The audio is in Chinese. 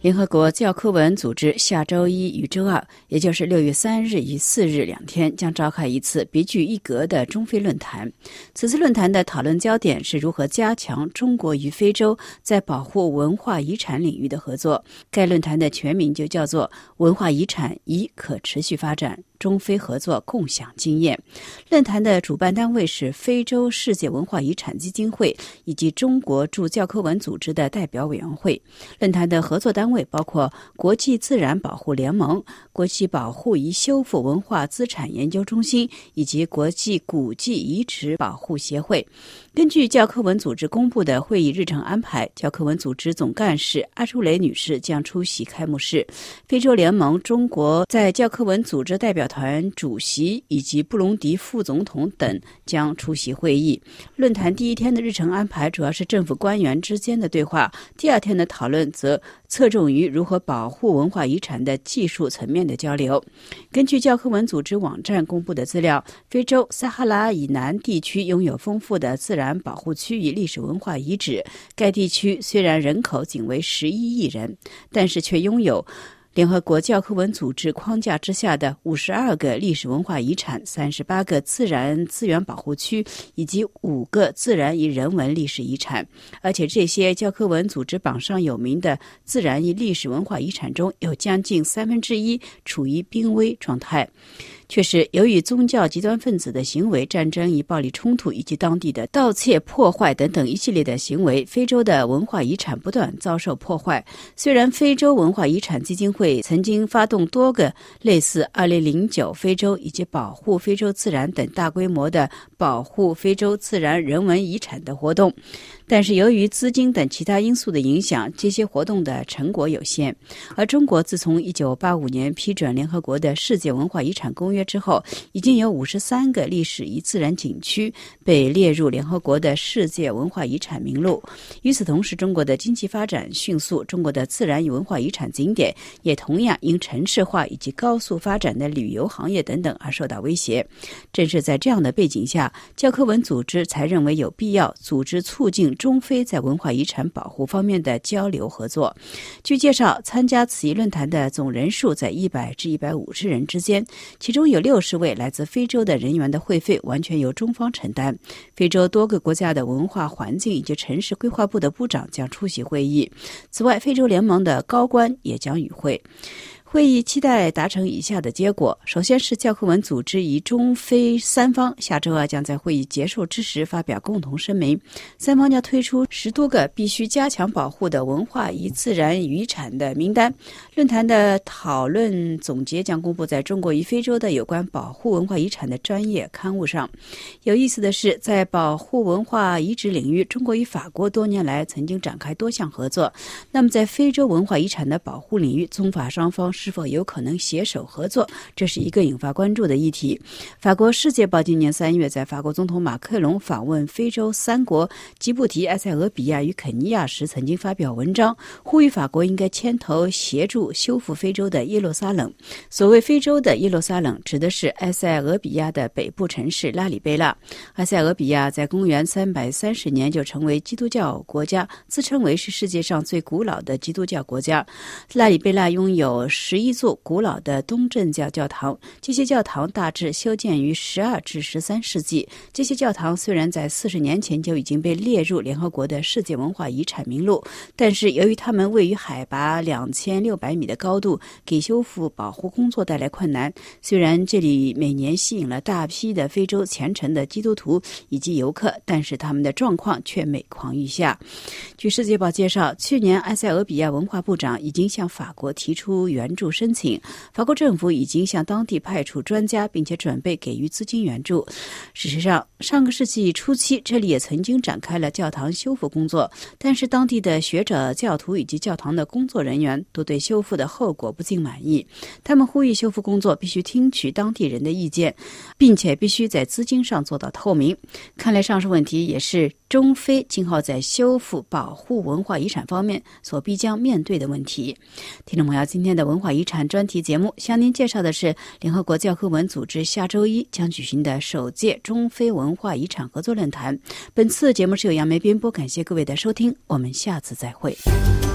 联合国教科文组织下周一与周二，也就是6月3日与4日2天，将召开一次别具一格的中非论坛。此次论坛的讨论焦点是如何加强中国与非洲在保护文化遗产领域的合作。该论坛的全名就叫做“文化遗产与可持续发展”。中非合作共享经验。论坛的主办单位是非洲世界文化遗产基金会以及中国驻教科文组织的代表委员会。论坛的合作单位包括国际自然保护联盟、国际保护与修复文化资产研究中心以及国际古迹遗址保护协会。根据教科文组织公布的会议日程安排，教科文组织总干事阿朱雷女士将出席开幕式。非洲联盟中国在教科文组织代表团主席以及布隆迪副总统等将出席会议。论坛第一天的日程安排主要是政府官员之间的对话，第二天的讨论则侧重于如何保护文化遗产的技术层面的交流。根据教科文组织网站公布的资料，非洲撒哈拉以南地区拥有丰富的自然保护区与历史文化遗址。该地区虽然人口仅为11亿人，但是却拥有联合国教科文组织框架之下的52个历史文化遗产、38个自然资源保护区以及5个自然与人文历史遗产。而且这些教科文组织榜上有名的自然与历史文化遗产中，有将近1/3处于濒危状态。确实，由于宗教极端分子的行为、战争与暴力冲突以及当地的盗窃、破坏等等一系列的行为，非洲的文化遗产不断遭受破坏。虽然非洲文化遗产基金会曾经发动多个类似2009非洲以及保护非洲自然等大规模的保护非洲自然人文遗产的活动，但是由于资金等其他因素的影响，这些活动的成果有限。而中国自从1985年批准联合国的世界文化遗产公约之后，已经有53个历史与自然景区被列入联合国的世界文化遗产名录。与此同时，中国的经济发展迅速，中国的自然与文化遗产景点也同样因城市化以及高速发展的旅游行业等等而受到威胁。正是在这样的背景下，教科文组织才认为有必要组织促进中非在文化遗产保护方面的交流合作。据介绍，参加此一论坛的总人数在100至150人之间，其中有60位来自非洲的人员的会费完全由中方承担。非洲多个国家的文化环境以及城市规划部的部长将出席会议。此外，非洲联盟的高官也将与会。会议期待达成以下的结果：首先是教科文组织与中非三方下周二将在会议结束之时发表共同声明，三方将推出10多个必须加强保护的文化与自然遗产的名单。论坛的讨论总结将公布在中国与非洲的有关保护文化遗产的专业刊物上。有意思的是，在保护文化遗址领域，中国与法国多年来曾经展开多项合作。那么在非洲文化遗产的保护领域，中法双方是否有可能携手合作，这是一个引发关注的议题。法国《世界报》今年3月在法国总统马克龙访问非洲3国吉布提、埃塞俄比亚与肯尼亚时，曾经发表文章，呼吁法国应该牵头协助修复非洲的耶路撒冷。所谓非洲的耶路撒冷，指的是埃塞俄比亚的北部城市拉里贝纳。埃塞俄比亚在公元330年就成为基督教国家，自称为是世界上最古老的基督教国家。拉里贝纳拥有11座古老的东正教教堂，这些教堂大致修建于12至13世纪。这些教堂虽然在40年前就已经被列入联合国的世界文化遗产名录，但是由于它们位于海拔2600米的高度，给修复保护工作带来困难。虽然这里每年吸引了大批的非洲虔诚的基督徒以及游客，但是他们的状况却每况愈下。据世界报介绍，去年埃塞俄比亚文化部长已经向法国提出援助申请，法国政府已经向当地派出专家，并且准备给予资金援助。事实上，上个世纪初期，这里也曾经展开了教堂修复工作，但是当地的学者、教徒以及教堂的工作人员都对修复的后果不尽满意。他们呼吁修复工作必须听取当地人的意见，并且必须在资金上做到透明。看来上述问题也是中非今后在修复保护文化遗产方面所必将面对的问题。听众朋友，今天的文化遗产专题节目向您介绍的是联合国教科文组织下周一将举行的首届中非文化遗产合作论坛。本次节目是由杨梅编播，感谢各位的收听，我们下次再会。